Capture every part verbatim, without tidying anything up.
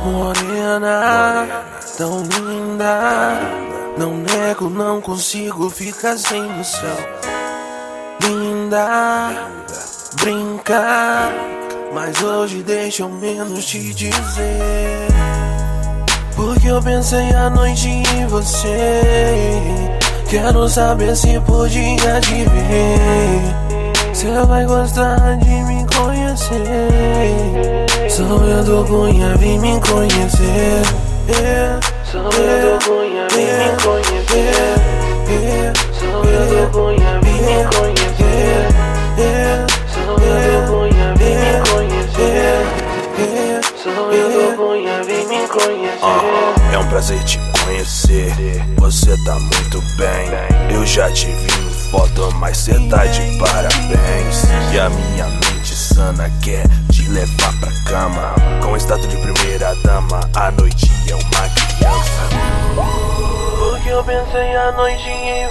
Morena, tão linda, não nego, não consigo ficar sem noção. Linda, brinca, mas hoje deixa eu menos te dizer. Porque eu pensei a noite em você. Quero saber se podia te ver. Cê vai gostar de me conhecer. Sou eu do Cunha, vem me conhecer. Yeah. Sou eu do Cunha, vem me conhecer. Yeah. Sou eu do Cunha, vem me conhecer. Yeah. Sou eu do Cunha, vem me conhecer. Yeah. Sou eu do Cunha, vem me conhecer. Uh, é um prazer te conhecer. Você tá muito bem. Eu já te vi em foto, mas cê tá de parabéns. E a minha mente sana quer te levar pra cama. Com status de primeira dama, a noite é uma criança. Porque eu pensei a noite em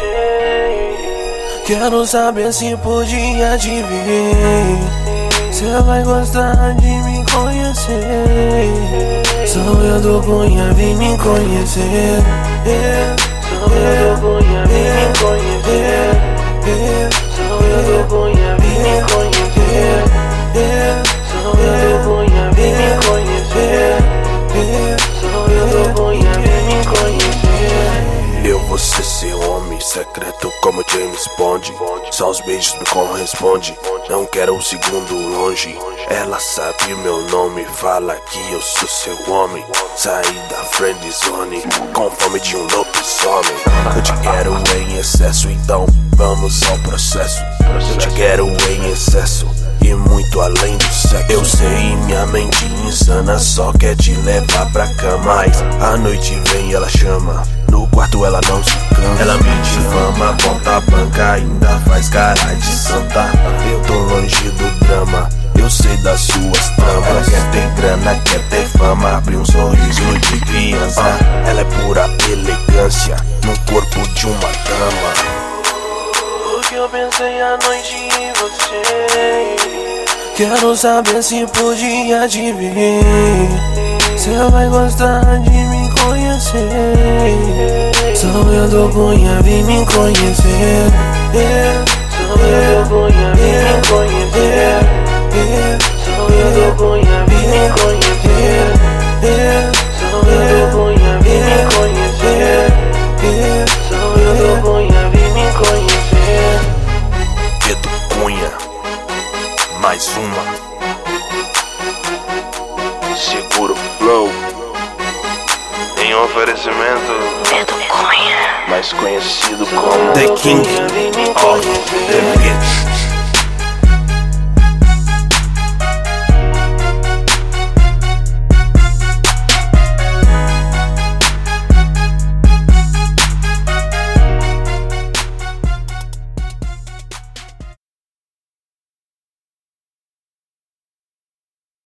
você. Quero saber se podia te ver. Cê vai gostar de me conhecer. Sou eu do Cunha, vem me conhecer. Yeah. Sou eu do Cunha, vem me conhecer. Yeah. Sou eu do Cunha, vem me conhecer. Yeah. Sou eu do Cunha, vem me conhecer. Yeah. Sou eu do Cunha, vem me conhecer. Eu vou ser seu homem secreto como James Bond. Só os beijos me correspondem. Não quero um segundo longe. Ela sabe o meu nome, fala que eu sou seu homem. Saí da friend zone com fome de um lobisomem. Eu te quero em excesso, então vamos ao processo. Eu te quero em excesso e muito além do sexo. Eu sei, minha mente insana só quer te levar pra cama. Mas a noite vem e ela chama. No quarto ela não se cansa. Ela me difama, aponta a banca, ainda faz cara de santa. Eu tô longe do drama, eu sei das suas tramas. Ela quer ter grana, quer ter fama, abre um sorriso de criança. Ela é pura elegância, no corpo de uma dama. Porque eu pensei a noite em você. Quero saber se podia te ver. Cê vai gostar de me conhecer. Sou eu do Cunha, vem me conhecer. Yeah. Sou eu do Cunha, vem me conhecer. Yeah. Sou eu do Cunha, vem me conhecer. Yeah. Sou eu do Cunha, vem me conhecer. Yeah. Sou eu do Cunha, vem me conhecer. Edu Cunha, mais uma. Seguro Flow, em oferecimento Edu Cunha, mais conhecido como The King of the Beach.